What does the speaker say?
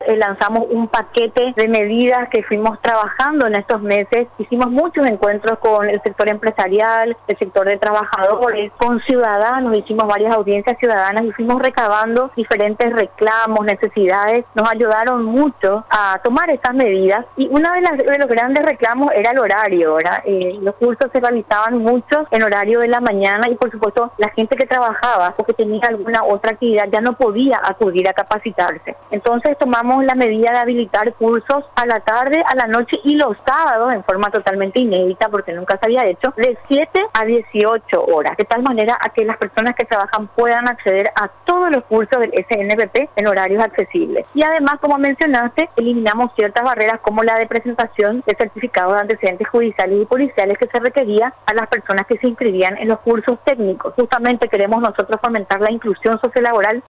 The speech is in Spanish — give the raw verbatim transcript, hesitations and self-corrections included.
eh, lanzamos un paquete de medidas que fuimos trabajando en estos meses. Hicimos muchos encuentros con el sector empresarial, el sector de trabajadores, con ciudadanos, hicimos varias audiencias ciudadanas y fuimos recabando diferentes reclamos, necesidades. Nos ayudaron mucho a tomar estas medidas y uno de, las, de los grandes reclamos era el horario, ¿verdad? Eh, los cursos se realizaban muchos en horario de la mañana y por supuesto la gente que trabajaba o que tenía alguna otra actividad ya no podía acudir a capacitarse. Entonces tomamos la medida de habilitar cursos a la tarde, a la noche y los sábados en forma totalmente inédita porque nunca se había hecho, de siete a dieciocho horas, de tal manera a que las personas que trabajan puedan acceder a todos los cursos del S N P P en horarios accesibles. Y además, como mencionaste, eliminamos ciertas barreras como la de presentación de certificados de antecedentes judiciales y policiales que se requería a las personas que se inscribían en los cursos técnicos. Justamente queremos nosotros fomentar la inclusión sociolaboral